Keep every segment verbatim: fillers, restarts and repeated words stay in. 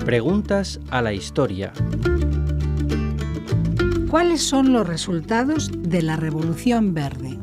Preguntas a la historia. ¿Cuáles son los resultados de la Revolución Verde?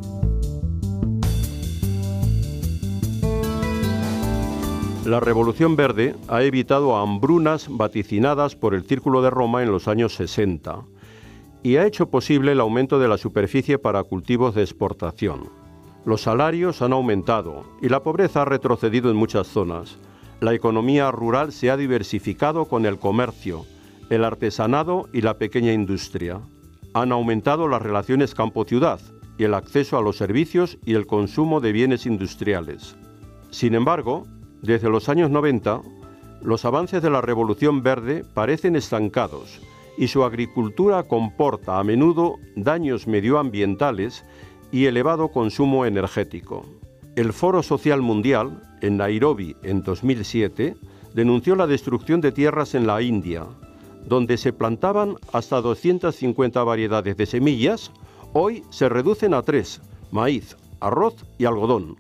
La Revolución Verde ha evitado hambrunas vaticinadas por el Círculo de Roma en los años sesenta y ha hecho posible el aumento de la superficie para cultivos de exportación. Los salarios han aumentado y la pobreza ha retrocedido en muchas zonas. La economía rural se ha diversificado con el comercio, el artesanado y la pequeña industria. Han aumentado las relaciones campo-ciudad y el acceso a los servicios y el consumo de bienes industriales. Sin embargo, desde los años noventa, los avances de la Revolución Verde parecen estancados y su agricultura comporta a menudo daños medioambientales y elevado consumo energético. El Foro Social Mundial, en Nairobi en dos mil siete, denunció la destrucción de tierras en la India, donde se plantaban hasta doscientas cincuenta variedades de semillas, hoy se reducen a tres: maíz, arroz y algodón.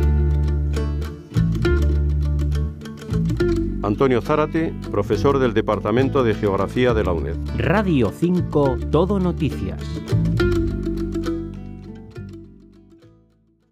Antonio Zárate, profesor del Departamento de Geografía de la UNED. Radio cinco, Todo Noticias.